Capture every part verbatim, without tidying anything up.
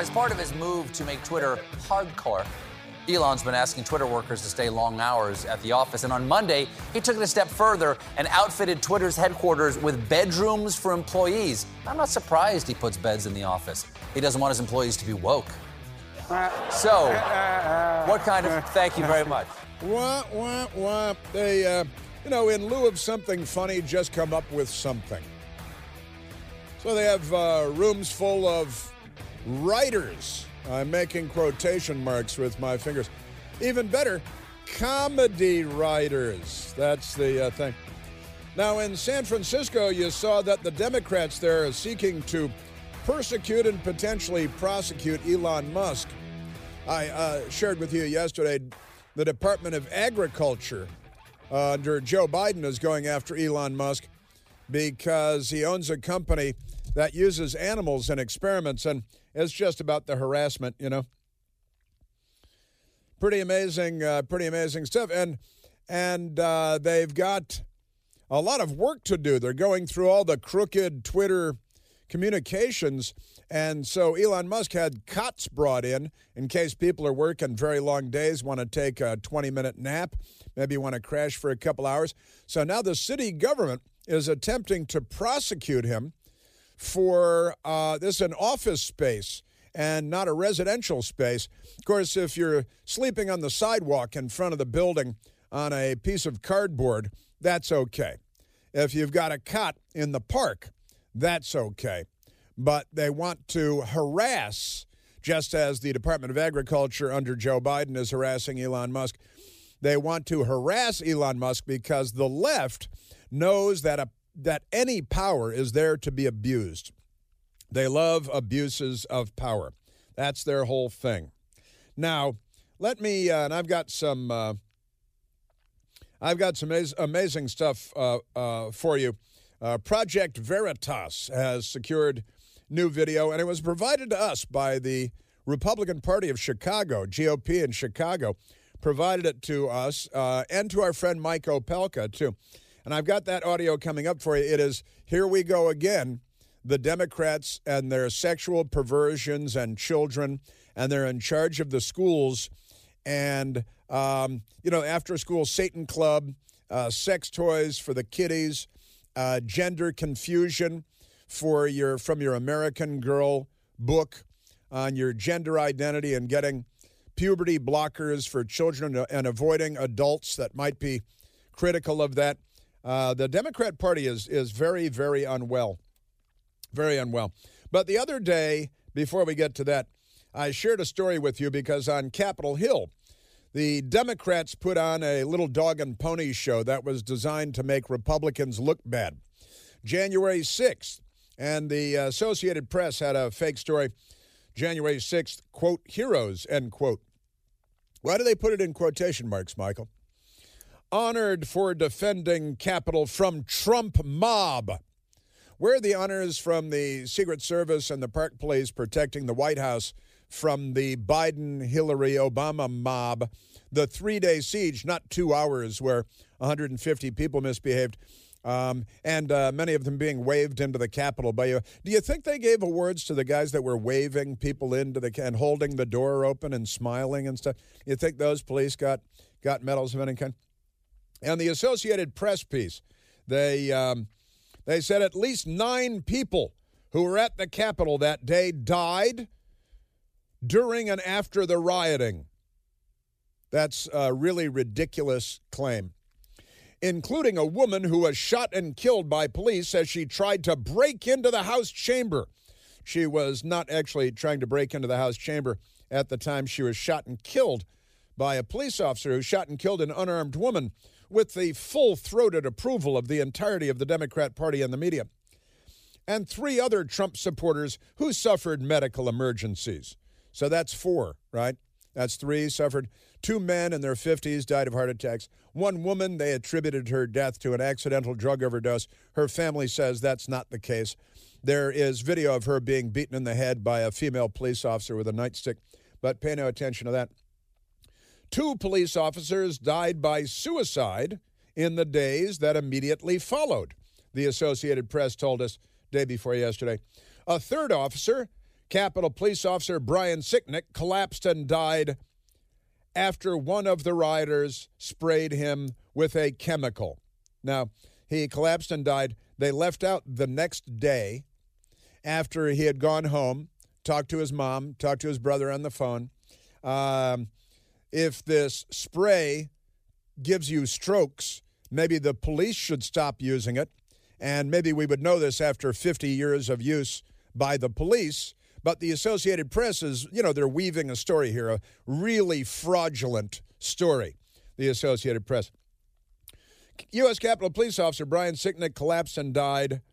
As part of his move to make Twitter hardcore, Elon's been asking Twitter workers to stay long hours at the office. And on Monday, he took it a step further and outfitted Twitter's headquarters with bedrooms for employees. I'm not surprised he puts beds in the office. He doesn't want his employees to be woke. So, what kind of... Thank you very much. Wah, wah, wah. They, uh, you know, in lieu of something funny, just come up with something. So they have uh, rooms full of writers. I'm making quotation marks with my fingers. Even better, comedy writers. That's the uh, thing. Now, in San Francisco, you saw that the Democrats there are seeking to persecute and potentially prosecute Elon Musk. I uh, shared with you yesterday the Department of Agriculture uh, under Joe Biden is going after Elon Musk because he owns a company that uses animals in experiments, and it's just about the harassment, you know. Pretty amazing, uh, pretty amazing stuff. And and uh, they've got a lot of work to do. They're going through all the crooked Twitter communications. And so Elon Musk had cots brought in in case people are working very long days, want to take a twenty-minute nap, maybe want to crash for a couple hours. So now the city government is attempting to prosecute him for uh, this is an office space and not a residential space. Of course, if you're sleeping on the sidewalk in front of the building on a piece of cardboard, that's okay. If you've got a cot in the park, that's okay. But they want to harass, just as the Department of Agriculture under Joe Biden is harassing Elon Musk, they want to harass Elon Musk because the left knows that a that any power is there to be abused. They love abuses of power. That's their whole thing. Now, let me, uh, and I've got some, uh, I've got some amaz- amazing stuff uh, uh, for you. Uh, Project Veritas has secured new video, and it was provided to us by the Republican Party of Chicago, G O P in Chicago, provided it to us uh, and to our friend Mike Opelka, too. And I've got that audio coming up for you. It is, here we go again, the Democrats and their sexual perversions and children, and they're in charge of the schools. And, um, you know, after-school Satan Club, uh, sex toys for the kiddies, uh, gender confusion for your from your American Girl book on your gender identity and getting puberty blockers for children and avoiding adults that might be critical of that. Uh, the Democrat Party is is very, very unwell, very unwell. But the other day, before we get to that, I shared a story with you because on Capitol Hill, the Democrats put on a little dog and pony show that was designed to make Republicans look bad. January sixth, and the Associated Press had a fake story, January sixth, quote, heroes, end quote. Why do they put it in quotation marks, Michael? Honored for defending Capitol from Trump mob. Where are the honors from the Secret Service and the Park Police protecting the White House from the Biden, Hillary, Obama mob? The three-day siege, not two hours, where one hundred fifty people misbehaved, um, and uh, many of them being waved into the Capitol by you. Do you think they gave awards to the guys that were waving people into the and holding the door open and smiling and stuff? You think those police got got medals of any kind? And the Associated Press piece, they um, they said at least nine people who were at the Capitol that day died during and after the rioting. That's a really ridiculous claim, including a woman who was shot and killed by police as she tried to break into the House chamber. She was not actually trying to break into the House chamber at the time. She was shot and killed by a police officer who shot and killed an unarmed woman with the full-throated approval of the entirety of the Democrat Party and the media. And three other Trump supporters who suffered medical emergencies. So that's four, right? That's three suffered. Two men in their fifties died of heart attacks. One woman, they attributed her death to an accidental drug overdose. Her family says that's not the case. There is video of her being beaten in the head by a female police officer with a nightstick, but pay no attention to that. Two police officers died by suicide in the days that immediately followed, the Associated Press told us day before yesterday. A third officer Capitol Police Officer Brian Sicknick collapsed and died after one of the rioters sprayed him with a chemical. Now, he collapsed and died. They left out the next day after he had gone home, talked to his mom, talked to his brother on the phone. Um, if this spray gives you strokes, maybe the police should stop using it. And maybe we would know this after fifty years of use by the police. But the Associated Press is, you know, they're weaving a story here, a really fraudulent story, the Associated Press. U S Capitol Police Officer Brian Sicknick collapsed and died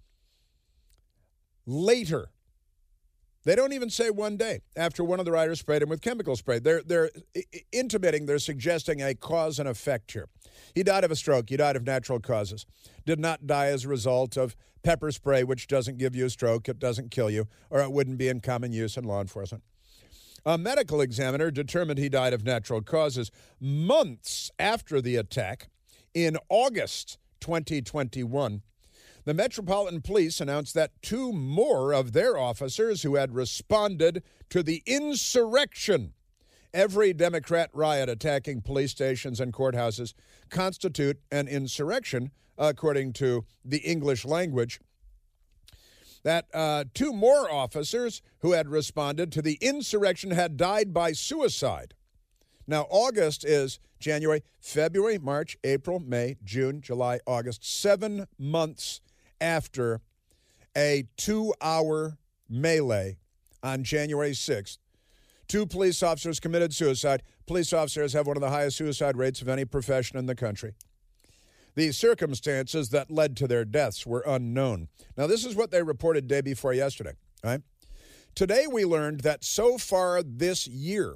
later. They don't even say one day after one of the rioters sprayed him with chemical spray. They're, they're intimating, they're suggesting a cause and effect here. He died of a stroke. He died of natural causes. Did not die as a result of pepper spray, which doesn't give you a stroke. It doesn't kill you, or it wouldn't be in common use in law enforcement. A medical examiner determined he died of natural causes months after the attack. In August twenty twenty-one, the Metropolitan Police announced that two more of their officers who had responded to the insurrection, every Democrat riot attacking police stations and courthouses, constitute an insurrection, according to the English language. That uh, two more officers who had responded to the insurrection had died by suicide. Now, August is January, February, March, April, May, June, July, August, seven months after a two-hour melee on January sixth. Two police officers committed suicide. Police officers have one of the highest suicide rates of any profession in the country. The circumstances that led to their deaths were unknown. Now, this is what they reported day before yesterday, right? Today, we learned that so far this year,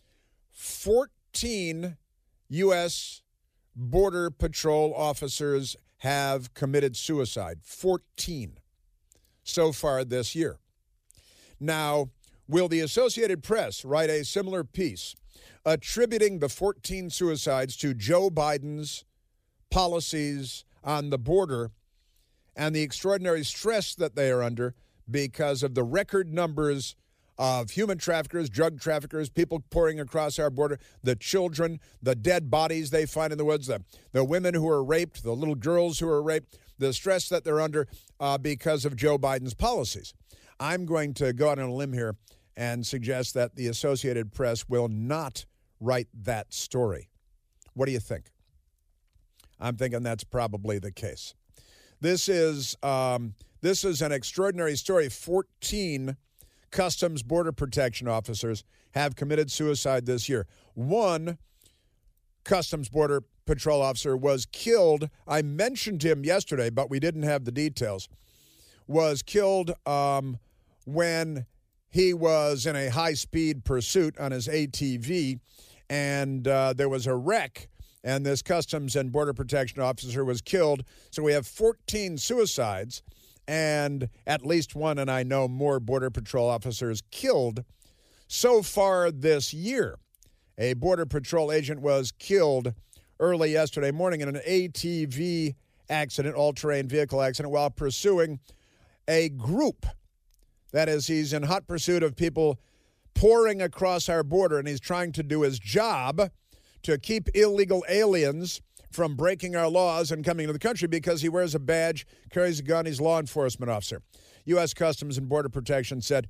fourteen U S Border Patrol officers have committed suicide. fourteen so far this year. Now, will the Associated Press write a similar piece attributing the fourteen suicides to Joe Biden's policies on the border and the extraordinary stress that they are under because of the record numbers of human traffickers, drug traffickers, people pouring across our border, the children, the dead bodies they find in the woods, the, the women who are raped, the little girls who are raped, the stress that they're under uh, because of Joe Biden's policies. I'm going to go out on a limb here and suggest that the Associated Press will not write that story. What do you think? I'm thinking that's probably the case. This is um, this is an extraordinary story. fourteen Customs Border Protection officers have committed suicide this year. One Customs Border Patrol officer was killed. I mentioned him yesterday, but we didn't have the details. Was killed um, when he was in a high-speed pursuit on his A T V, and uh, there was a wreck, and this Customs and Border Protection officer was killed. So we have fourteen suicides and at least one, and I know more, Border Patrol officers killed so far this year. A Border Patrol agent was killed early yesterday morning in an A T V accident, all-terrain vehicle accident, while pursuing a group. That is, he's in hot pursuit of people pouring across our border, and he's trying to do his job to keep illegal aliens from breaking our laws and coming into the country because he wears a badge, carries a gun, he's a law enforcement officer. U S Customs and Border Protection said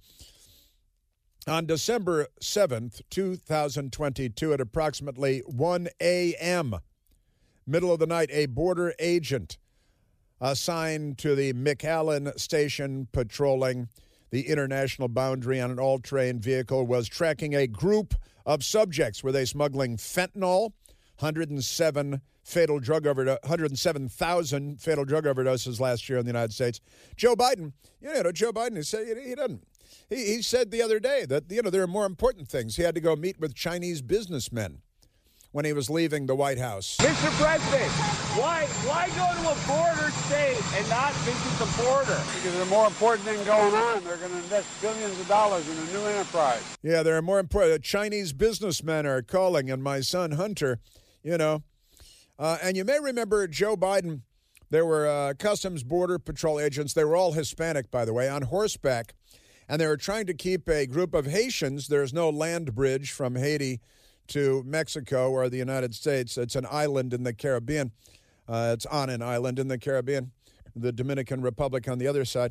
on December seventh, two thousand twenty-two, at approximately one a.m., middle of the night, a border agent assigned to the McAllen Station patrolling the international boundary on an all-terrain vehicle was tracking a group of subjects. Were they smuggling fentanyl? one hundred seven fatal drug overdose, one hundred seven thousand fatal drug overdoses last year in the United States. Joe Biden, you know, Joe Biden, he said he doesn't. He, he said the other day that, you know, there are more important things. He had to go meet with Chinese businessmen when he was leaving the White House. Mister President, why why go to a border state and not visit the border? Because there's a more important thing going on. They're going to invest billions of dollars in a new enterprise. Yeah, there are more important. Chinese businessmen are calling, and my son Hunter, you know. Uh, and you may remember Joe Biden, there were uh, Customs Border Patrol agents. They were all Hispanic, by the way, on horseback. and they were trying to keep a group of Haitians. There's no land bridge from Haiti to Mexico or the United States. It's an island in the Caribbean. Uh, it's on an island in the Caribbean, the Dominican Republic on the other side.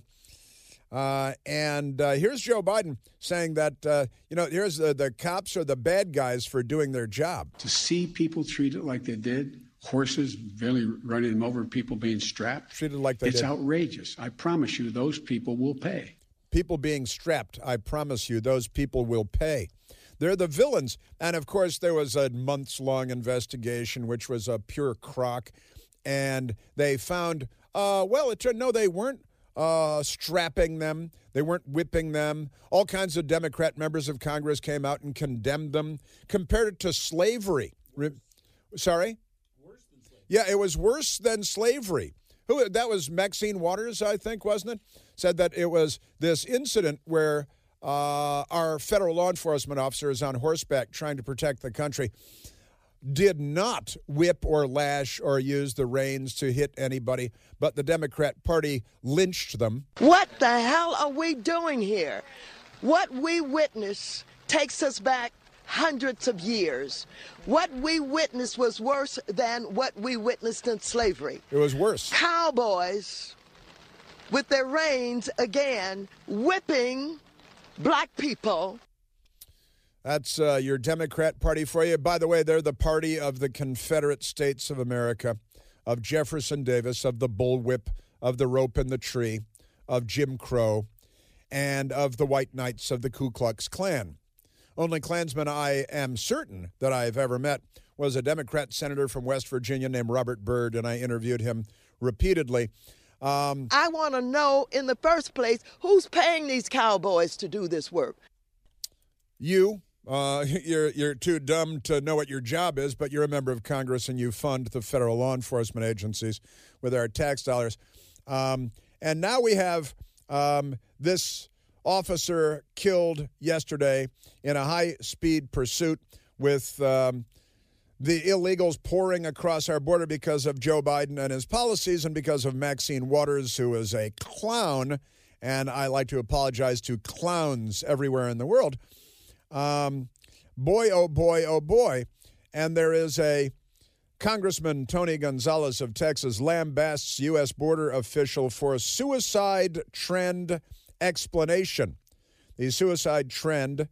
Uh, and uh, here's Joe Biden saying that, uh, you know, here's the, the cops are the bad guys for doing their job. To see people treated like they did, horses barely running them over, people being strapped. Treated like they it's did. It's outrageous. I promise you those people will pay. People being strapped, I promise you those people will pay. They're the villains. And, of course, there was a months-long investigation, which was a pure crock. And they found, uh, well, it turned, no, they weren't uh, strapping them. They weren't whipping them. All kinds of Democrat members of Congress came out and condemned them, compared it to slavery. Re- Sorry? Worse than slavery. Yeah, it was worse than slavery. Who? That was Maxine Waters, I think, wasn't it? Said that it was this incident where uh, our federal law enforcement officers on horseback trying to protect the country did not whip or lash or use the reins to hit anybody, but the Democrat Party lynched them. What the hell are we doing here? What we witnessed takes us back hundreds of years. What we witnessed was worse than what we witnessed in slavery. It was worse. Cowboys with their reins again whipping black people. That's uh, your Democrat Party for you. By the way, they're the party of the Confederate States of America, of Jefferson Davis, of the bullwhip, of the rope in the tree, of Jim Crow, and of the White Knights of the Ku Klux Klan. Only Klansman I am certain that I've ever met was a Democrat senator from West Virginia named Robert Byrd, and I interviewed him repeatedly. Um, I want to know, in the first place, who's paying these cowboys to do this work? You. Uh, you're you're too dumb to know what your job is, but you're a member of Congress and you fund the federal law enforcement agencies with our tax dollars. Um, and now we have um, this officer killed yesterday in a high-speed pursuit with um, the illegals pouring across our border because of Joe Biden and his policies and because of Maxine Waters, who is a clown. And I like to apologize to clowns everywhere in the world. Um, boy, oh boy, oh boy. And there is a Congressman, Tony Gonzalez of Texas, lambasts U S border official for suicide trend explanation. The suicide trend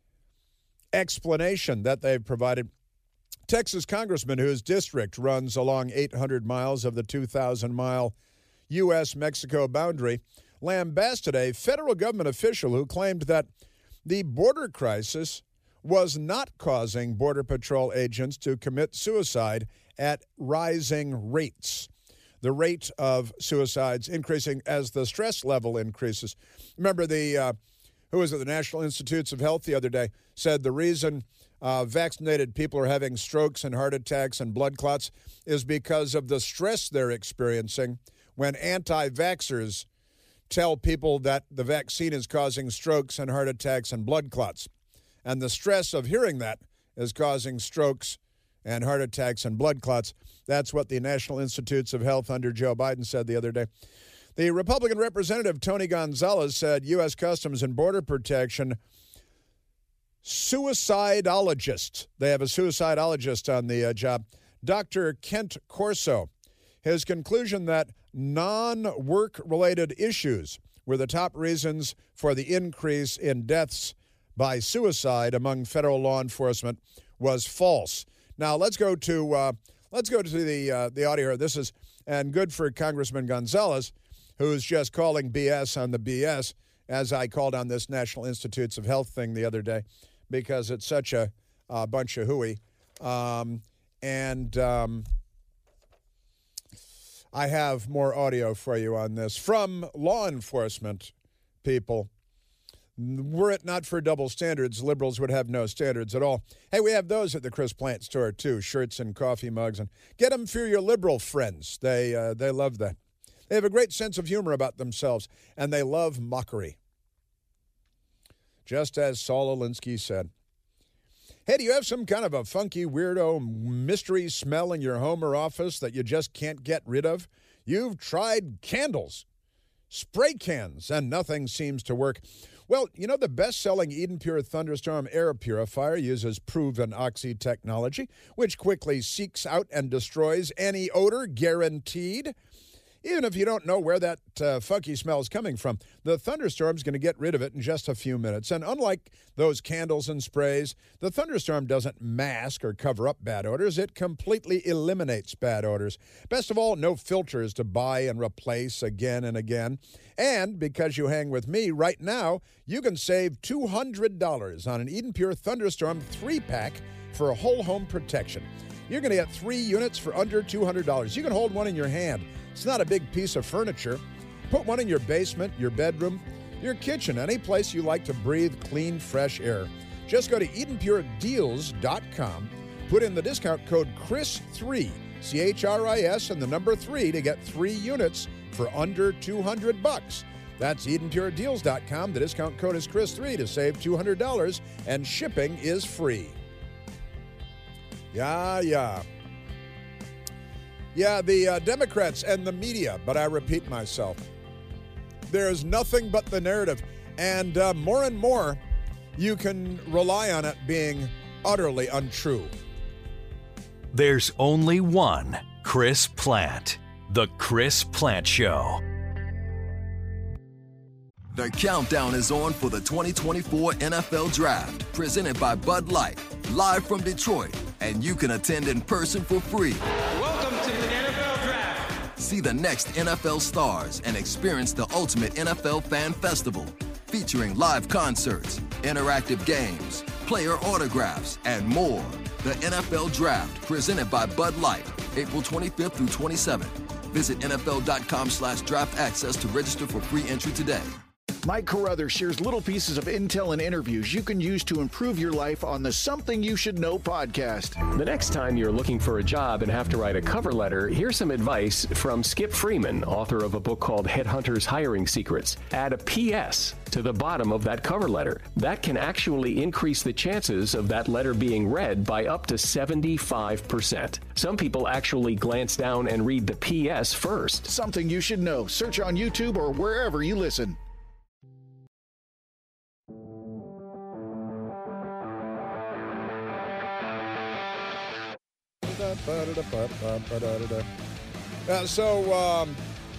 explanation that they've provided. Texas Congressman, whose district runs along eight hundred miles of the two thousand mile U S Mexico boundary, lambasted a federal government official who claimed that the border crisis was not causing Border Patrol agents to commit suicide at rising rates. The rate of suicides increasing as the stress level increases. Remember the, uh, who was it, the National Institutes of Health the other day said the reason uh, vaccinated people are having strokes and heart attacks and blood clots is because of the stress they're experiencing when anti-vaxxers tell people that the vaccine is causing strokes and heart attacks and blood clots. And the stress of hearing that is causing strokes and heart attacks and blood clots. That's what the National Institutes of Health under Joe Biden said the other day. The Republican Representative Tony Gonzalez said U S Customs and Border Protection suicidologist, they have a suicidologist on the uh, job, Doctor Kent Corso, his conclusion that non-work-related issues were the top reasons for the increase in deaths by suicide among federal law enforcement was false. Now let's go to uh, let's go to the uh, the audio here. This is and good for Congressman Gonzalez, who's just calling B S on the B S, as I called on this National Institutes of Health thing the other day, because it's such a uh, bunch of hooey. Um, and um, I have more audio for you on this from law enforcement people. Were it not for double standards, liberals would have no standards at all. Hey, we have those at the Chris Plant store, too, shirts and coffee mugs. And get them for your liberal friends. They, uh, they love that. They have a great sense of humor about themselves, and they love mockery. Just as Saul Alinsky said. Hey, do you have some kind of a funky, weirdo, mystery smell in your home or office that you just can't get rid of? You've tried candles, spray cans, and nothing seems to work. Well, you know, the best-selling Eden Pure Thunderstorm air purifier uses proven Oxy technology, which quickly seeks out and destroys any odor, guaranteed. Even if you don't know where that uh, funky smell is coming from, the Thunderstorm's going to get rid of it in just a few minutes. And unlike those candles and sprays, the Thunderstorm doesn't mask or cover up bad odors. It completely eliminates bad odors. Best of all, no filters to buy and replace again and again. And because you hang with me right now, you can save two hundred dollars on an Eden Pure Thunderstorm three-pack for whole home protection. You're going to get three units for under two hundred dollars. You can hold one in your hand. It's not a big piece of furniture. Put one in your basement, your bedroom, your kitchen, any place you like to breathe clean, fresh air. Just go to Eden Pure Deals dot com, put in the discount code Chris three, C H R I S, and the number three to get three units for under two hundred bucks. That's Eden Pure Deals dot com. The discount code is Chris three to save two hundred dollars, and shipping is free. Yeah, yeah. Yeah, the uh, Democrats and the media, but I repeat myself. There's nothing but the narrative. And uh, more and more, you can rely on it being utterly untrue. There's only one Chris Plante. The Chris Plante Show. The countdown is on for the twenty twenty-four N F L Draft, presented by Bud Light, live from Detroit, and you can attend in person for free. Welcome to the N F L Draft. See the next N F L stars and experience the ultimate N F L fan festival, featuring live concerts, interactive games, player autographs, and more. The N F L Draft, presented by Bud Light, April twenty-fifth through twenty-seventh. Visit N F L dot com slash draft access to register for free entry today. Mike Carruthers shares little pieces of intel and interviews you can use to improve your life on the Something You Should Know podcast. The next time you're looking for a job and have to write a cover letter, here's some advice from Skip Freeman, author of a book called Headhunters Hiring Secrets. Add a P S to the bottom of that cover letter. That can actually increase the chances of that letter being read by up to seventy-five percent. Some people actually glance down and read the P S first. Something You Should Know. Search on YouTube or wherever you listen. Uh, so, um,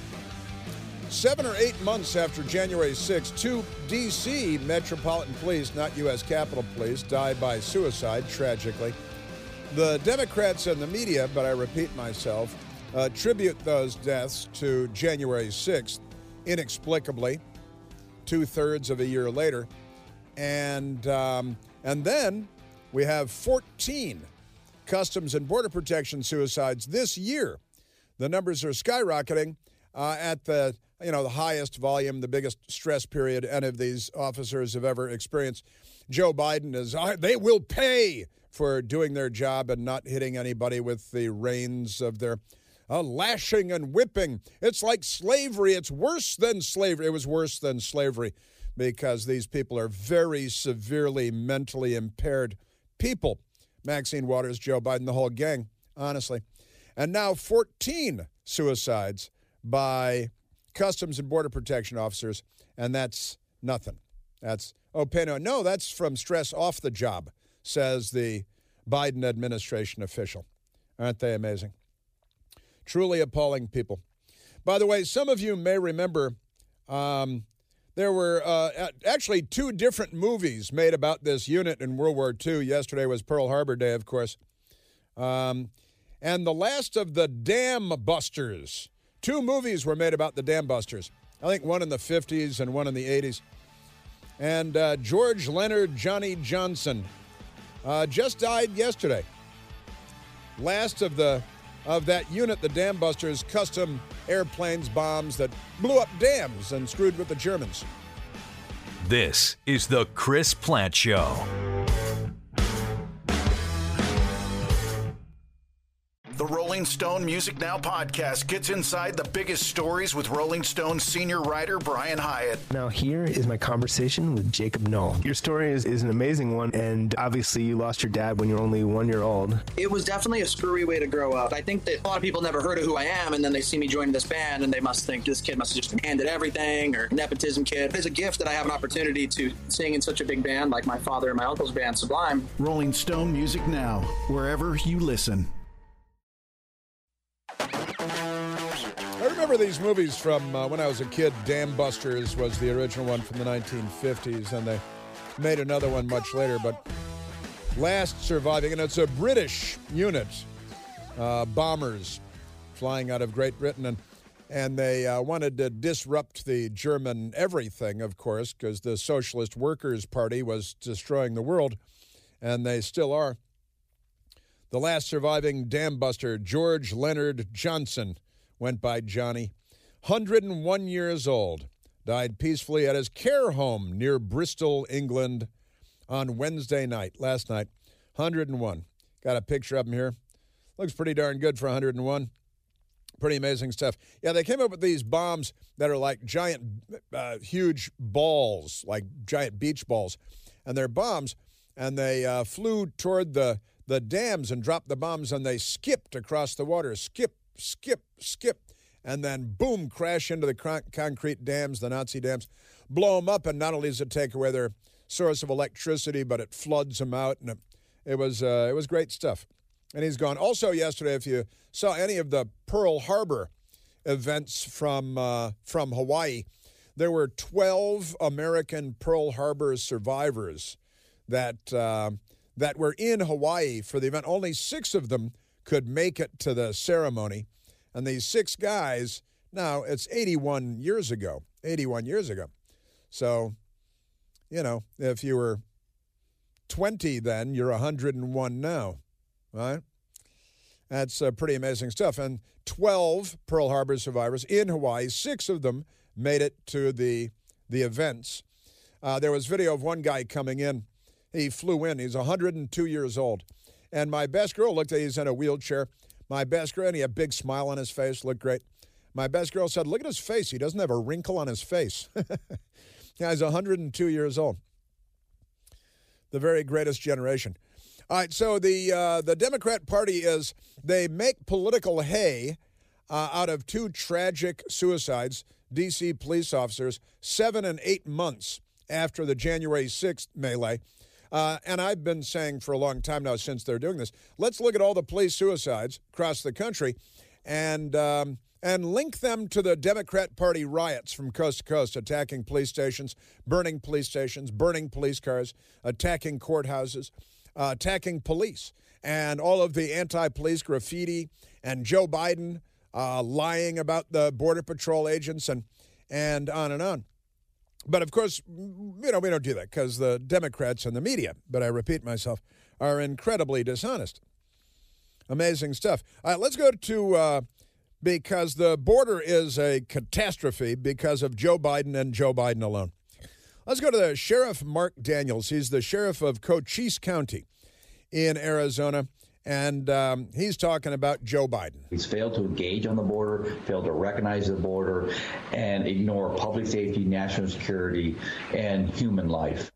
seven or eight months after January sixth, two D C Metropolitan Police, not U S Capitol Police, died by suicide, tragically. The Democrats and the media, but I repeat myself, uh, attribute those deaths to January sixth, inexplicably, two-thirds of a year later. And, um, and then we have fourteen Customs and Border Protection suicides this year. The numbers are skyrocketing uh, at the, you know, the highest volume, the biggest stress period any of these officers have ever experienced. Joe Biden is, uh, they will pay for doing their job and not hitting anybody with the reins of their uh, lashing and whipping. It's like slavery. It's worse than slavery. It was worse than slavery because these people are very severely mentally impaired people. Maxine Waters, Joe Biden, the whole gang, honestly. And now fourteen suicides by Customs and Border Protection officers, and that's nothing. That's, oh, pay no. No, that's from stress off the job, says the Biden administration official. Aren't they amazing? Truly appalling people. By the way, some of you may remember um, there were uh, actually two different movies made about this unit in World War Two. Yesterday was Pearl Harbor Day, of course. Um, and the last of the Dam Busters. Two movies were made about the Dam Busters. I think one in the fifties and one in the eighties. And uh, George Leonard Johnny Johnson uh, just died yesterday. Last of the of that unit, the Dam Busters, custom airplanes, bombs that blew up dams and screwed with the Germans. This is the Chris Plante Show. The Rolling Rolling Stone Music Now podcast gets inside the biggest stories with Rolling Stone senior writer Brian Hyatt. Now here is my conversation with Jacob Noll. Your story is, is an amazing one, and obviously you lost your dad when you were only one year old. It was definitely a screwy way to grow up. I think that a lot of people never heard of who I am, and then they see me joining this band, and they must think this kid must have just been handed everything, or nepotism kid. It's a gift that I have an opportunity to sing in such a big band like my father and my uncle's band, Sublime. Rolling Stone Music Now, wherever you listen. I remember these movies from uh, when I was a kid. Dam Busters was the original one from the nineteen fifties, and they made another one much later. But Last Surviving, and it's a British unit, uh, bombers flying out of Great Britain, and and they uh, wanted to disrupt the German everything, of course, because the Socialist Workers' Party was destroying the world, and they still are. The last surviving dam buster, George Leonard Johnson, went by Johnny, one hundred one years old, died peacefully at his care home near Bristol, England, on Wednesday night, last night, one hundred one. Got a picture of him here. Looks pretty darn good for one hundred one. Pretty amazing stuff. Yeah, they came up with these bombs that are like giant, uh, huge balls, like giant beach balls. And they're bombs, and they uh, flew toward the, the dams and dropped the bombs, and they skipped across the water. Skip, skip, skip. And then, boom, crash into the con- concrete dams, the Nazi dams. Blow them up, and not only does it take away their source of electricity, but it floods them out. And it, it was uh, it was great stuff. And he's gone. Also yesterday, if you saw any of the Pearl Harbor events from uh, from Hawaii, there were twelve American Pearl Harbor survivors that uh, that were in Hawaii for the event. Only six of them could make it to the ceremony. And these six guys, now it's eighty-one years ago, eighty-one years ago. So, you know, if you were twenty then, you're one hundred one now. Right? That's uh, pretty amazing stuff. And twelve Pearl Harbor survivors in Hawaii, six of them made it to the the events. Uh, there was video of one guy coming in. He flew in. He's one hundred two years old. And my best girl looked at him. He's in a wheelchair. My best girl, and he had a big smile on his face, looked great. My best girl said, look at his face. He doesn't have a wrinkle on his face. Yeah, he's one hundred two years old. The very greatest generation. All right, so the uh, the Democrat Party is, they make political hay uh, out of two tragic suicides, D C police officers, seven and eight months after the January sixth melee. Uh, and I've been saying for a long time now since they're doing this, let's look at all the police suicides across the country and um, and link them to the Democrat Party riots from coast to coast, attacking police stations, burning police stations, burning police cars, attacking courthouses, uh, attacking police, and all of the anti-police graffiti, and Joe Biden uh, lying about the Border Patrol agents, and and on and on. But, of course, you know, we don't do that because the Democrats and the media, but I repeat myself, are incredibly dishonest. Amazing stuff. All right, let's go to, uh, because the border is a catastrophe because of Joe Biden and Joe Biden alone. Let's go to the Sheriff Mark Daniels. He's the sheriff of Cochise County in Arizona. And um, he's talking about Joe Biden. He's failed to engage on the border, failed to recognize the border, and ignore public safety, national security, and human life.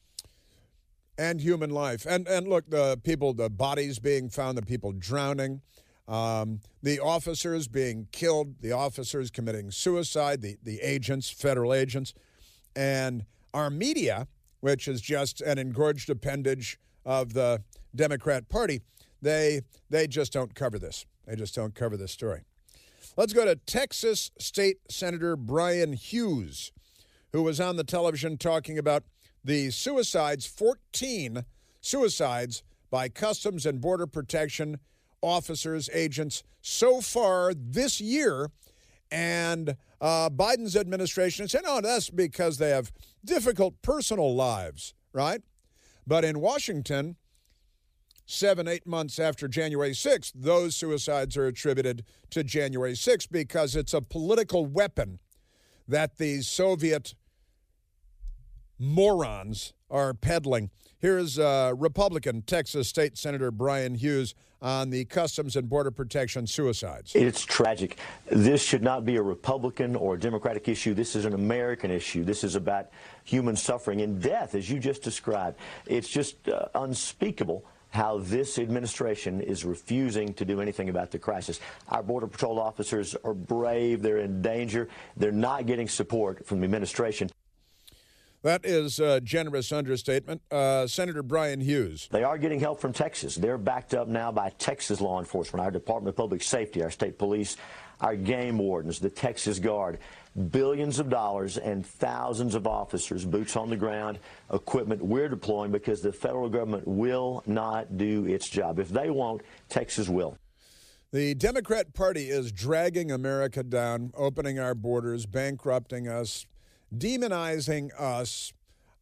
And human life. And and look, the people, the bodies being found, the people drowning, um, the officers being killed, the officers committing suicide, the, the agents, federal agents, and our media, which is just an engorged appendage of the Democrat Party. They they just don't cover this. They just don't cover this story. Let's go to Texas State Senator Brian Hughes, who was on the television talking about the suicides, fourteen suicides by Customs and Border Protection officers, agents, so far this year. And uh, Biden's administration said, oh, that's because they have difficult personal lives, right? But in Washington, Seven, eight months after January sixth, those suicides are attributed to January sixth because it's a political weapon that the Soviet morons are peddling. Here's uh, Republican Texas State Senator Brian Hughes on the Customs and Border Protection suicides. It's tragic. This should not be a Republican or Democratic issue. This is an American issue. This is about human suffering and death, as you just described. It's just uh, unspeakable how this administration is refusing to do anything about the crisis. Our Border Patrol officers are brave. They're in danger. They're not getting support from the administration. That is a generous understatement. Uh, Senator Brian Hughes. They are getting help from Texas. They're backed up now by Texas law enforcement, our Department of Public Safety, our state police, our game wardens, the Texas Guard. Billions of dollars and thousands of officers, boots on the ground, equipment we're deploying because the federal government will not do its job. If they won't, Texas will. The Democrat Party is dragging America down, opening our borders, bankrupting us, demonizing us.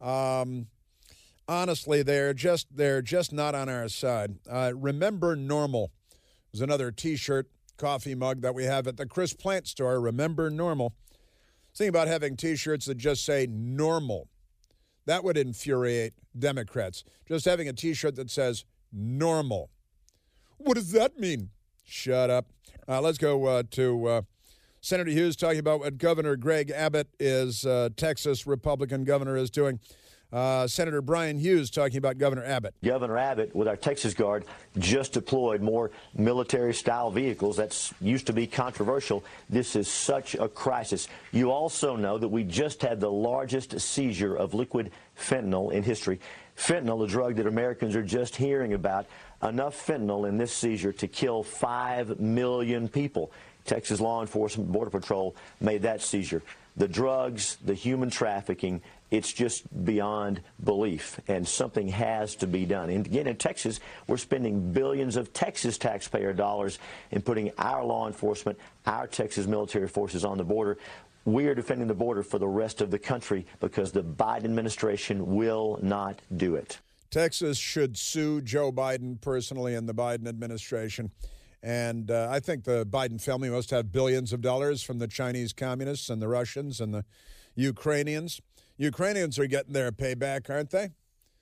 Um, honestly, they're just they're just not on our side. Uh, Remember Normal is another T-shirt, coffee mug that we have at the Chris Plant store. Remember Normal. Think about having T-shirts that just say normal. That would infuriate Democrats. Just having a T-shirt that says normal. What does that mean? Shut up. Uh, let's go uh, to uh, Senator Hughes talking about what Governor Greg Abbott is, uh, Texas Republican governor, is doing. Uh, Senator Brian Hughes talking about Governor Abbott. Governor Abbott, with our Texas Guard, just deployed more military-style vehicles. That's used to be controversial. This is such a crisis. You also know that we just had the largest seizure of liquid fentanyl in history. Fentanyl, a drug that Americans are just hearing about, enough fentanyl in this seizure to kill five million people. Texas law enforcement, Border Patrol made that seizure. The drugs, the human trafficking, it's just beyond belief, and something has to be done. And again, in Texas, we're spending billions of Texas taxpayer dollars in putting our law enforcement, our Texas military forces on the border. We are defending the border for the rest of the country because the Biden administration will not do it. Texas should sue Joe Biden personally and the Biden administration. And uh, I think the Biden family must have billions of dollars from the Chinese communists and the Russians and the Ukrainians. Ukrainians are getting their payback, aren't they?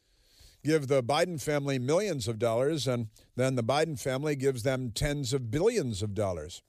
Give the Biden family millions of dollars, and then the Biden family gives them tens of billions of dollars.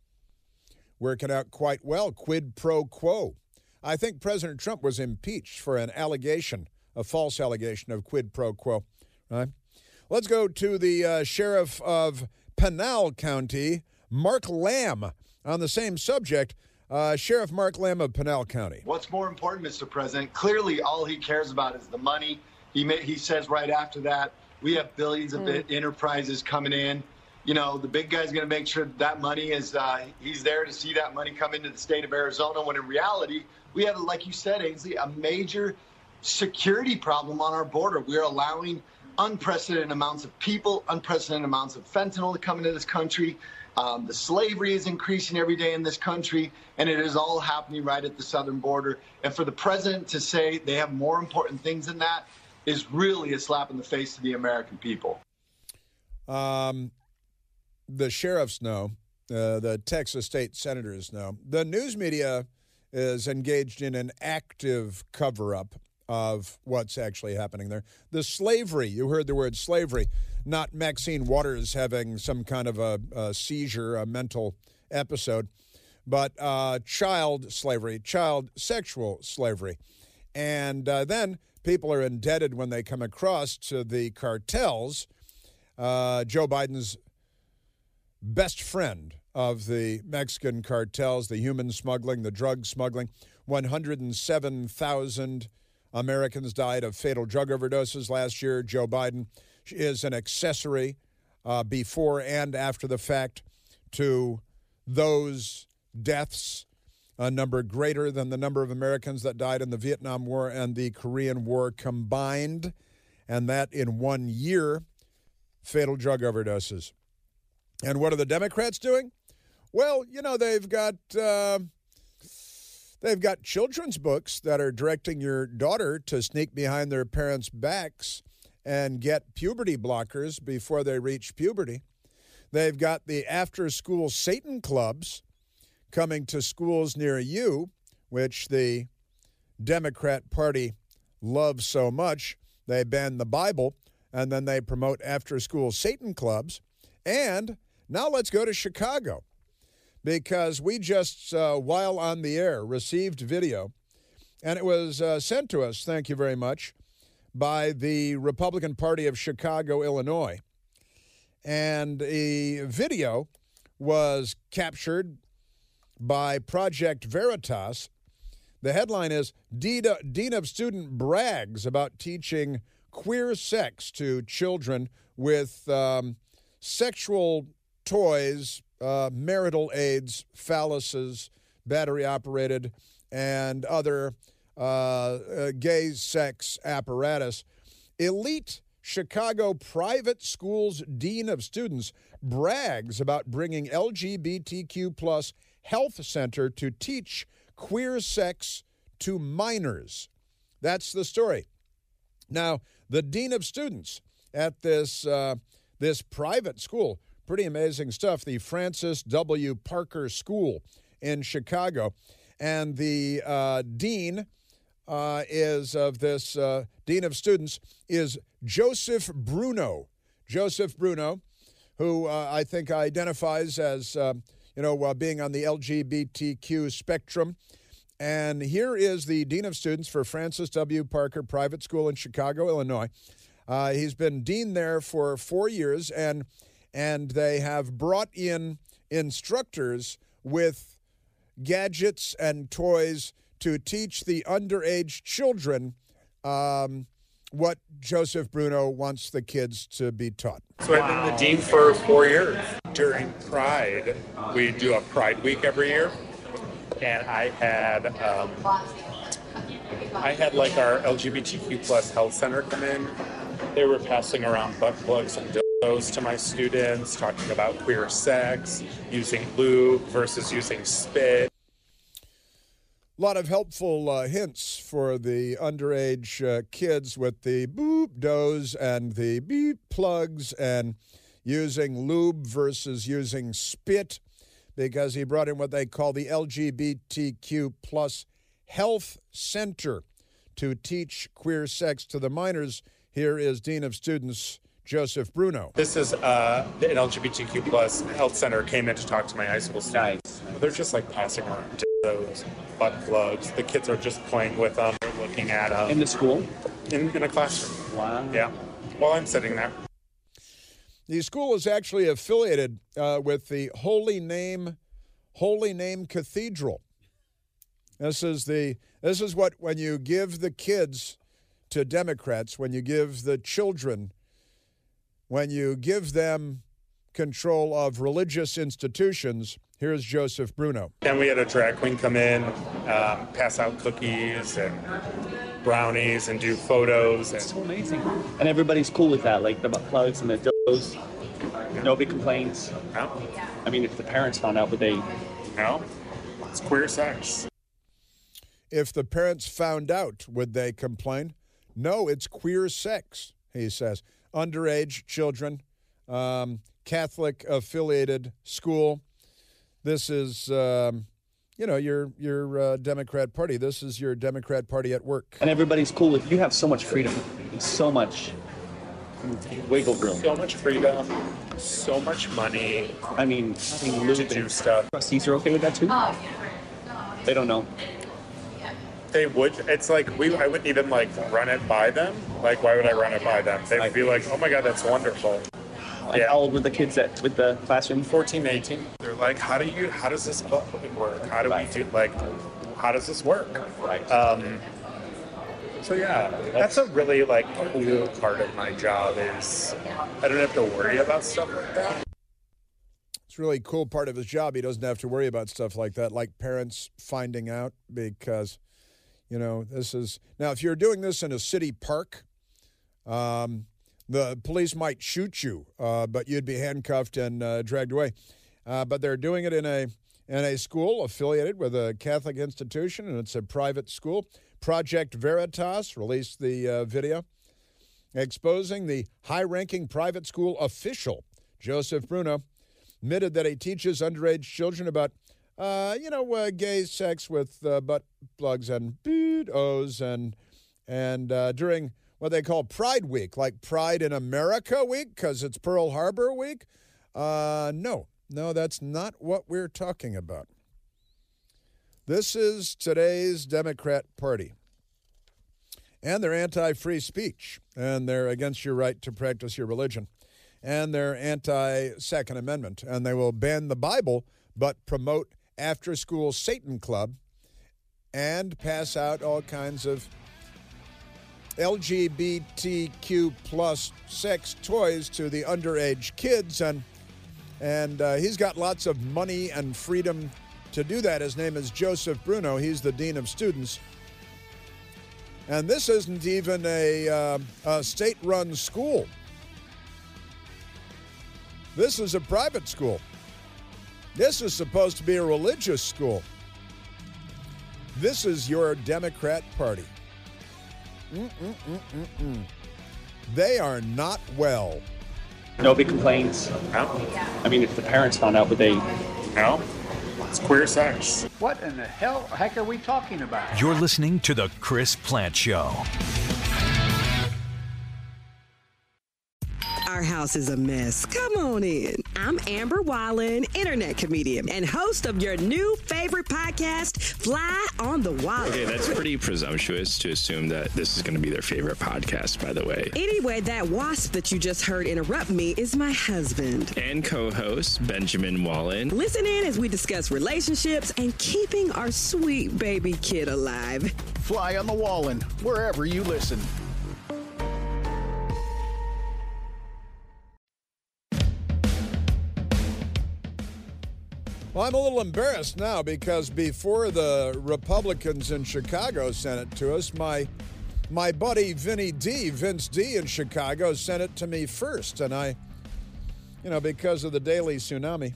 Working out quite well, quid pro quo. I think President Trump was impeached for an allegation, a false allegation of quid pro quo. Right? Let's go to the uh, sheriff of Pinal County, Mark Lamb, on the same subject. Uh, Sheriff Mark Lamb of Pinal County. What's more important, Mister President? Clearly, all he cares about is the money. He may, he says right after that, we have billions of mm. enterprises coming in. You know, the big guy's going to make sure that money is, uh, he's there to see that money come into the state of Arizona, when in reality, we have, like you said, Ainsley, a major security problem on our border. We're allowing unprecedented amounts of people, unprecedented amounts of fentanyl to come into this country. Um, the slavery is increasing every day in this country, and it is all happening right at the southern border. And for the president to say they have more important things than that is really a slap in the face to the American people. Um, the sheriffs know, uh, the Texas state senators know. The news media is engaged in an active cover-up of what's actually happening there. The slavery, you heard the word slavery, not Maxine Waters having some kind of a, a seizure, a mental episode, but uh, child slavery, child sexual slavery. And uh, then people are indebted when they come across to the cartels. Uh, Joe Biden's best friend of the Mexican cartels, the human smuggling, the drug smuggling, one hundred seven thousand Americans died of fatal drug overdoses last year. Joe Biden is an accessory uh, before and after the fact to those deaths, a number greater than the number of Americans that died in the Vietnam War and the Korean War combined, and that in one year, fatal drug overdoses. And what are the Democrats doing? Well, you know, they've got... Uh, They've got children's books that are directing your daughter to sneak behind their parents' backs and get puberty blockers before they reach puberty. They've got the after-school Satan clubs coming to schools near you, which the Democrat Party love so much, they ban the Bible, and then they promote after-school Satan clubs. And now let's go to Chicago, because we just, uh, while on the air, received video, and it was uh, sent to us, thank you very much, by the Republican Party of Chicago, Illinois. And the video was captured by Project Veritas. The headline is, Dean of Student brags about teaching queer sex to children with um, sexual toys, uh, marital aids, phalluses, battery-operated, and other uh, uh, gay sex apparatus. Elite Chicago private schools dean of students brags about bringing L G B T Q plus health center to teach queer sex to minors. That's the story. Now, the dean of students at this uh, this private school, pretty amazing stuff, the Francis W. Parker School in Chicago, and the uh, dean uh, is of this uh, dean of students is Joseph Bruno. Joseph Bruno, who uh, I think identifies as uh, you know uh, being on the L G B T Q spectrum. And here is the dean of students for Francis W. Parker Private School in Chicago, Illinois. Uh, he's been dean there for four years, and and they have brought in instructors with gadgets and toys to teach the underage children um, what Joseph Bruno wants the kids to be taught. So I've been the dean for four years. During Pride, we do a Pride Week every year. And I had, um, I had like our L G B T Q plus health center come in. They were passing around butt plugs and dildos to my students, talking about queer sex, using lube versus using spit. A lot of helpful uh, hints for the underage uh, kids with the boop dos and the beep plugs, and using lube versus using spit, because he brought in what they call the L G B T Q plus health center to teach queer sex to the minors. Here is Dean of Students Joseph Bruno. This is uh, an L G B T Q plus health center came in to talk to my high school students. Nice. They're just like passing around dildos, butt plugs. The kids are just playing with them, they're looking at them. In the school? In, in a classroom. Wow. Yeah, while I'm sitting there. The school is actually affiliated uh, with the Holy Name Holy Name Cathedral. This is the this is what, when you give the kids to Democrats, when you give the children, when you give them control of religious institutions. Here's Joseph Bruno. Then we had a drag queen come in, um, pass out cookies and brownies and do photos. It's so amazing. And everybody's cool with that, like the butt plugs and the dildos. Nobody complains. No. I mean, if the parents found out, would they? No. It's queer sex. If the parents found out, would they complain? No, it's queer sex, he says. Underage children, um, Catholic-affiliated school. This is, um, you know, your your uh, Democrat Party. This is your Democrat Party at work. And everybody's cool with, you have so much freedom, so much wiggle room. So much freedom, so much money. I mean, to do stuff. Trustees are okay with that too? They don't know. They would. It's like, we. I wouldn't even like run it by them. Like, why would I run it by them? They'd I, be like, oh my God, that's wonderful. Like, yeah. How old were the kids at with the classroom? fourteen, eighteen. They're like, how do you, how does this work? How do right. we do, like, how does this work? Right. Um, so yeah, that's a really like cool part of my job is I don't have to worry about stuff like that. It's a really cool part of his job. He doesn't have to worry about stuff like that, like parents finding out, because, you know, this is, now if you're doing this in a city park, um, the police might shoot you, uh, but you'd be handcuffed and uh, dragged away. Uh, but they're doing it in a in a school affiliated with a Catholic institution, and it's a private school. Project Veritas released the uh, video exposing the high-ranking private school official, Joseph Bruno, admitted that he teaches underage children about, uh, you know, uh, gay sex with uh, butt plugs and beados and And uh, during what they call Pride Week, like Pride in America Week, because it's Pearl Harbor Week. Uh, no, no, that's not what we're talking about. This is today's Democrat Party. And they're anti-free speech, and they're against your right to practice your religion. And they're anti-Second Amendment, and they will ban the Bible, but promote after-school Satan Club and pass out all kinds of L G B T Q plus sex toys to the underage kids. And, and uh, he's got lots of money and freedom to do that. His name is Joseph Bruno. He's the dean of students. And this isn't even a, uh, a state-run school. This is a private school. This is supposed to be a religious school. This is your Democrat Party. Mm-mm-mm-mm-mm. They are not well. Nobody complains. No. I mean, if the parents found out, would they? No. It's queer sex. What in the hell heck are we talking about? You're listening to The Chris Plant Show. Our house is a mess. Come on in. I'm Amber Wallen, internet comedian and host of your new favorite podcast, Fly on the Wall. Okay, that's pretty presumptuous to assume that this is going to be their favorite podcast, by the way. Anyway, that wasp that you just heard interrupt me is my husband. And co-host, Benjamin Wallen. Listen in as we discuss relationships and keeping our sweet baby kid alive. Fly on the Wallen, wherever you listen. Well, I'm a little embarrassed now because before the Republicans in Chicago sent it to us, my my buddy Vinny D, Vince D in Chicago, sent it to me first. And I, you know, because of the daily tsunami.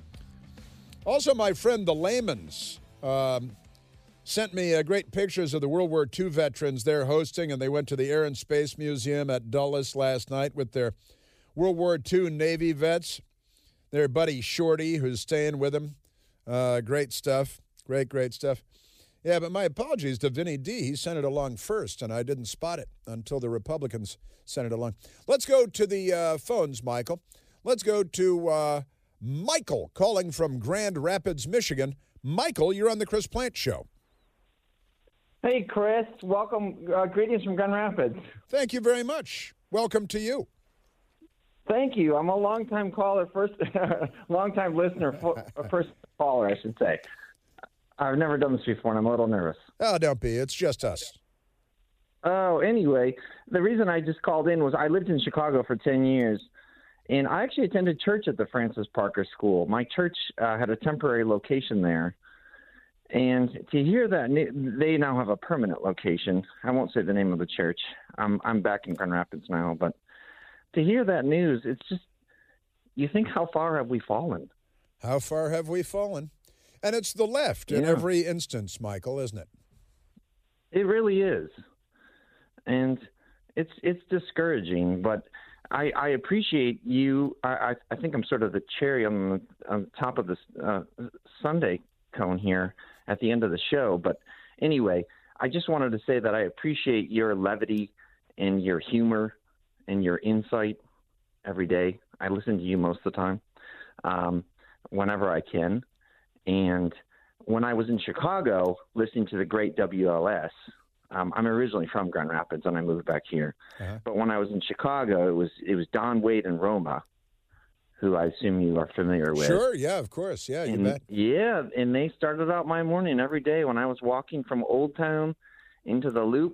Also, my friend the Layman's um, sent me uh, great pictures of the World War Two veterans they're hosting, and they went to the Air and Space Museum at Dulles last night with their World War Two Navy vets. Their buddy Shorty, who's staying with him. Uh, great stuff. Great, great stuff. Yeah, but my apologies to Vinny D. He sent it along first, and I didn't spot it until the Republicans sent it along. Let's go to the uh, phones, Michael. Let's go to uh, Michael calling from Grand Rapids, Michigan. Michael, you're on the Chris Plant Show. Hey, Chris. Welcome. Uh, greetings from Grand Rapids. Thank you very much. Welcome to you. Thank you. I'm a long-time caller, first, long-time listener, first caller, I should say. I've never done this before, and I'm a little nervous. Oh, don't be. It's just us. Oh, anyway, the reason I just called in was I lived in Chicago for ten years, and I actually attended church at the Francis Parker School. My church uh, had a temporary location there, and to hear that they now have a permanent location, I won't say the name of the church. I'm I'm back in Grand Rapids now, but to hear that news, it's just, you think, how far have we fallen? How far have we fallen? And it's the left in yeah. every instance, Michael, isn't it? It really is. And it's it's discouraging, but I, I appreciate you. I, I think I'm sort of the cherry on the, on the top of this uh, Sunday cone here at the end of the show. But anyway, I just wanted to say that I appreciate your levity and your humor and your insight every day. I listen to you most of the time, um, whenever I can. And when I was in Chicago listening to the great W L S, um, I'm originally from Grand Rapids and I moved back here. Uh-huh. But when I was in Chicago, it was it was Don Wade and Roma, who I assume you are familiar with. Sure, yeah, of course. Yeah, you and, bet. Yeah, and they started out my morning every day when I was walking from Old Town into the Loop,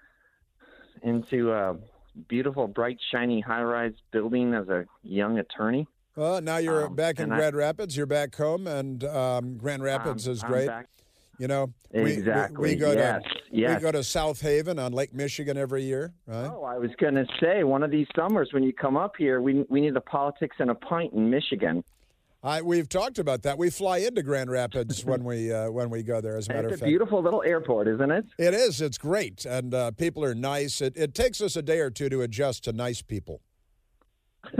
into uh beautiful, bright, shiny high-rise building as a young attorney. Well, now you're um, back in Grand I, Rapids. You're back home, and um, Grand Rapids um, is great. Back, you know, exactly. we, we, we go yes, to yes. we go to South Haven on Lake Michigan every year, right? Oh, I was going to say, one of these summers when you come up here, we we need a politics and a pint in Michigan. I, we've talked about that. We fly into Grand Rapids when we uh, when we go there, as a matter it's of fact. It's fact. a beautiful little airport, isn't it? It is. It's great, and uh, people are nice. It, it takes us a day or two to adjust to nice people.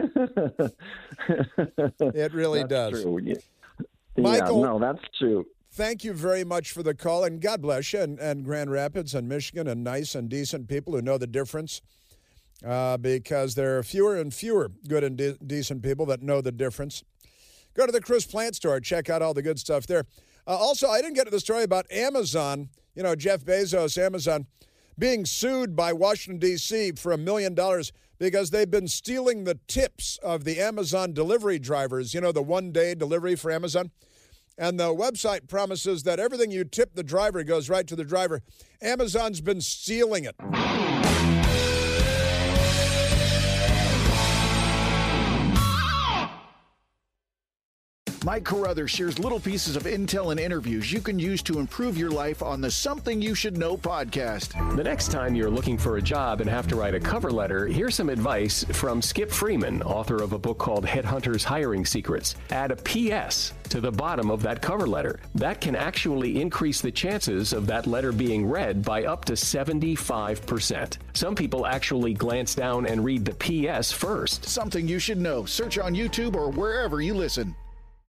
It really that's does. True. Yeah. Michael, yeah, no, that's true. thank you very much for the call, and God bless you, and, and Grand Rapids and Michigan, and nice and decent people who know the difference, uh, because there are fewer and fewer good and de- decent people that know the difference. Go to the Chris Plant Store. Check out all the good stuff there. Uh, also, I didn't get to the story about Amazon, you know, Jeff Bezos, Amazon, being sued by Washington, D C for a million dollars because they've been stealing the tips of the Amazon delivery drivers, you know, the one-day delivery for Amazon. And the website promises that everything you tip the driver goes right to the driver. Amazon's been stealing it. Mike Carruthers shares little pieces of intel and interviews you can use to improve your life on the Something You Should Know podcast. The next time you're looking for a job and have to write a cover letter, here's some advice from Skip Freeman, author of a book called Headhunters Hiring Secrets. Add a P S to the bottom of that cover letter. That can actually increase the chances of that letter being read by up to seventy-five percent. Some people actually glance down and read the P S first. Something You Should Know. Search on YouTube or wherever you listen.